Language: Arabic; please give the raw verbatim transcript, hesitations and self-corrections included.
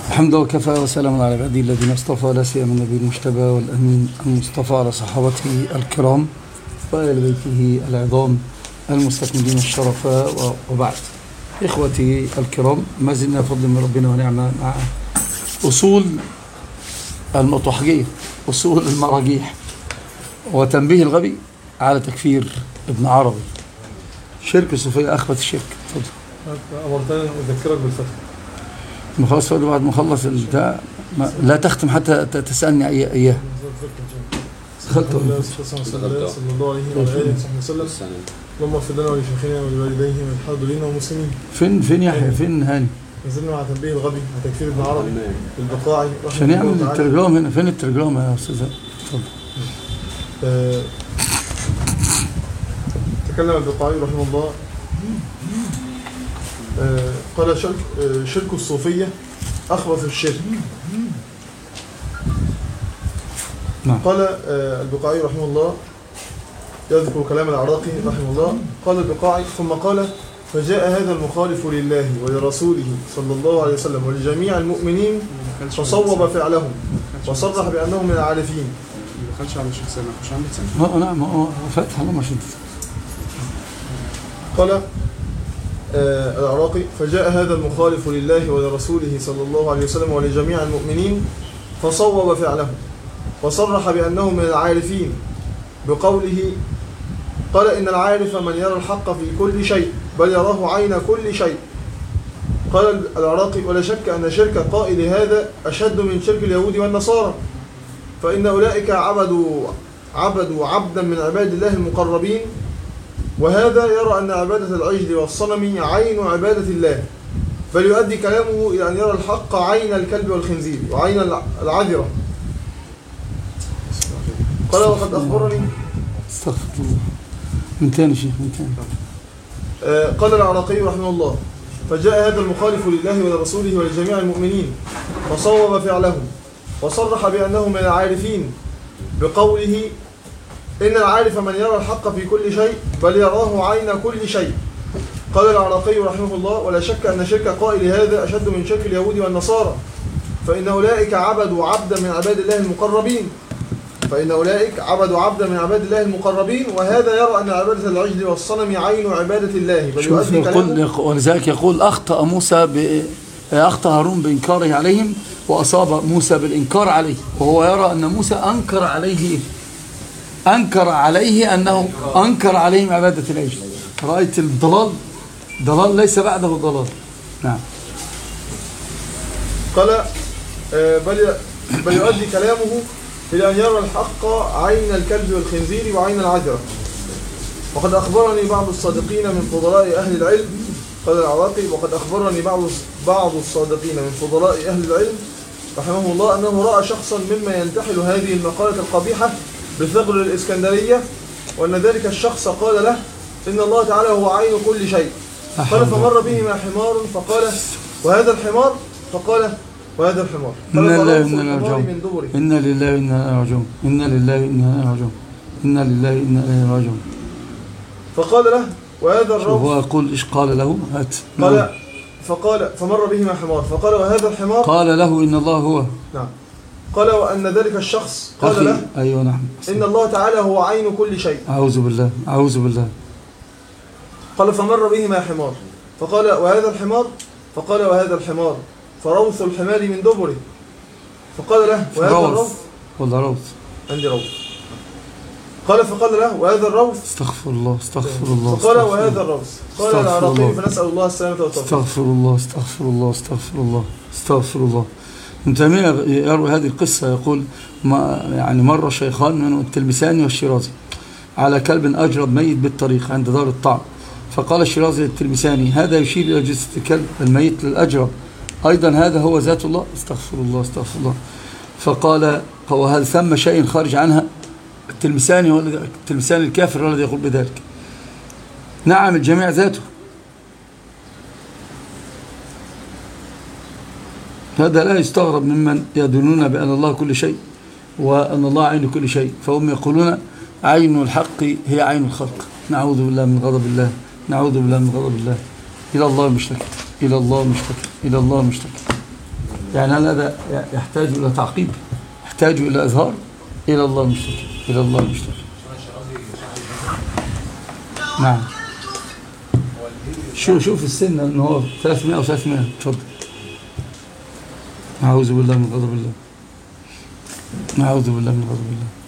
الحمد لله وكفى وسلام على عباده الذين اصطفى، لا سيما النبي المجتبى والأمين المصطفى، على صحابته الكرام وآل بيته العظام المستكملين الشرفاء، وبعد. إخوتي الكرام، ما زلنا بفضل من ربنا ونعمة مع أصول المطوحجية، أصول المراجيح، وتنبيه الغبي على تكفير ابن عربي. شرك الصوفية أخبث الشرك. تفضل. أمرتني أذكرك بالفتح. ما خلاص بعد ما خلص البتاع لا تختم حتى تسألني إياه. دخلت صلى الله عليه وآله وسلم. اللهم اغفر لنا ولشيخنا ولوالديه وللحاضرين والمسلمين. فين فين يحيى فين هاني؟ نزلنا مع تنبيه الغبي على تكفير ابن عربي البقاعي عشان يعمل الترجمة هنا. فين الترجمة يا أستاذ؟ اتفضل. أه تكلم البقاعي رحمه الله. أه قال شرك, أه شرك الصوفية أخبث الشرك. نعم. قال أه البقاعي رحمه الله يذكر كلام العراقي رحمه الله. قال البقاعي ثم قال: فجاء هذا المخالف لله ولرسوله صلى الله عليه وسلم ولجميع المؤمنين فصوب فعلهم وصرح بأنهم من العارفين. ما دخلش على الشيخ سامح، مش عندك سامح؟ اه نعم، هو فتح الله. مش قال آه العراقي: فجاء هذا المخالف لله ولرسوله صلى الله عليه وسلم ولجميع المؤمنين فصوب فعلهم وصرح بأنهم من العارفين بقوله: قال إن العارف من يرى الحق في كل شيء بل يراه عين كل شيء. قال العراقي: ولا شك أن شرك قائل هذا أشد من شرك اليهود والنصارى، فإن أولئك عبدوا عبدوا عبدا من عباد الله المقربين، وهذا يرى أن عبادة العجل والصنم عين عبادة الله، بل يؤدي كلامه إلى أن يرى الحق عين الكلب والخنزير وعين العذرة. قال: وقد أخبرني. استغفر الله. من تاني شيخ من تاني. آه قال العراقي رحمه الله: فجاء هذا المخالف لله ولرسوله ولجميع المؤمنين فصوب فعلهم وصرح بأنهم من العارفين بقوله: إن العارف من يرى الحق في كل شيء بل يراه عين كل شيء. قال العراقي رحمه الله: ولا شك أن شرك قائل هذا أشد من شرك اليهود والنصارى، فإن أولئك عبدوا عبدا من عباد الله المقربين فإن أولئك عبدوا عبدا من عباد الله المقربين، وهذا يرى أن عبادة العجل والصنم عين عبادة الله، بل يؤدي كلامه. ولذلك يقول: أخطأ موسى ب... أخطأ هارون بإنكاره عليهم وأصاب موسى بالإنكار عليه، وهو يرى أن موسى أنكر عليه أنكر عليه أنه أنكر عليهم عبادة العجل. رأيت الضلال؟ ضلال ليس بعده ضلال. نعم. قال: بل بل يؤدي كلامه إلى أن يرى الحق عين الكلب والخنزير وعين العذرة. وقد أخبرني بعض الصادقين من فضلاء أهل العلم. قال العراقي: وقد أخبرني بعض بعض الصادقين من فضلاء أهل العلم رحمه الله أنه رأى شخصا مما ينتحل هذه المقالة القبيحة بثغر الإسكندرية، وأن ذلك الشخص قال له: إن الله تعالى هو عين كل شيء. قال: فمر بهما حمار فقال: وهذا الحمار؟ فقال: وهذا الحمار. إنا لله وإنا إليه راجعون. إنا لله وإنا إليه راجعون. إنا لله وإنا إليه راجعون. إنا لله وإنا إليه راجعون. فقال له: وهذا الروث. هو يقول: إيش قال له؟ هات. قال: فقال فمر بهما حمار فقال: وهذا الحمار؟ قال له: إن الله هو. نعم. قال: وأن ذلك الشخص قال له: أيوة نعم. إن الله تعالى هو عين كل شيء. أعوذ بالله أعوذ بالله. قال: فمر بهما حمار فقال: وهذا الحمار؟ فقال: وهذا الحمار فروث الحمار من دبره. فقال له: وهذا الروث؟ ولا روث؟ عندي روث. قال: فقال له: وهذا الروث؟ استغفر الله استغفر الله. فقال: وهذا الروث. قال العراقي: فنسأل الله السلامة والتوفيق. استغفر الله استغفر الله استغفر الله استغفر الله. ابن تيمية يروي هذه القصة، يقول: ما يعني مر شيخان من التلمساني والشيرازي على كلب أجرب ميت بالطريق عند دار الطعم، فقال الشيرازي للتلمساني: هذا يشير إلى جثة الكلب الميت للأجرب، أيضا هذا هو ذات الله؟ استغفر الله استغفر الله. فقال: وهل ثم شيء خارج عنها؟ التلمساني هو التلمساني الكافر هو الذي يقول بذلك. نعم، الجميع ذاته. هذا لا يستغرب ممن يدلون بأن الله كل شيء وأن الله عين كل شيء، فهم يقولون عين الحق هي عين الخلق. نعوذ بالله من غضب الله، نعوذ بالله من غضب الله. إلى الله مشتكى، إلى الله مشتكى، إلى الله مشتكى. يعني هل هذا يحتاج إلى تعقيب، يحتاج إلى إظهار؟ إلى الله المشتكى، إلى الله المشتكى. نعم. شو شوف السن إن هو ثلاثمائة أو ثلاثمائة. تفضل. أعوذ بالله من غضب الله. أعوذ بالله من غضب الله.